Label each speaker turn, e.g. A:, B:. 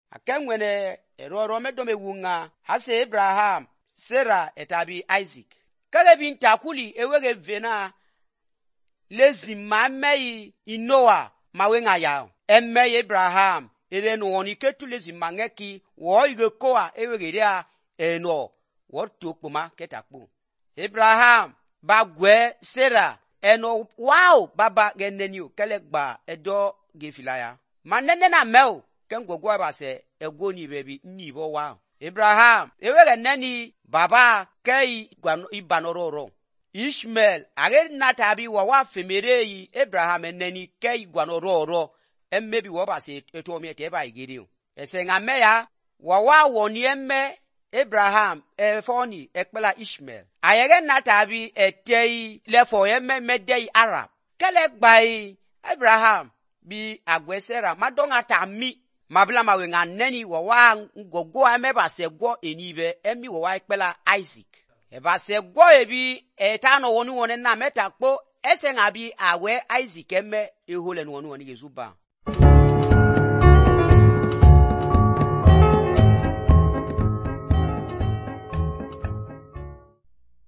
A: akengwene eroro medome wunga hase Abraham Sarah etabi Isaac kale bintakuli ewege vena lezima mei inoa mawenga yao emme Abraham elenu oni ketu lezima ngeki wo igekoa ewegeria eno wo tukuma ketakpu Abraham bagwe Sarah eno wow baba geneniu kelegba edo gefilaya manene na meu kengogwa base egoni bebi nibo wow Abraham ewege neni baba kei ibanororo Ishmael age natabi wa femerei Abraham neni kei gwanororo emmebi wo base etomi eteba igiri esenga meya wa woni emme Abraham efoni ekpela Ishmael ayege natabi etei lefo emme medei Arab kele gbai Abraham bi agwesera madonga tami mabla mawenga neni wa ngogo ameba segwo enibe emi wa ekpela Isaac eba segwo ebi etano wonu woni na metakpo esenga bi awe Isaac emme ehole wonu woni Yezuba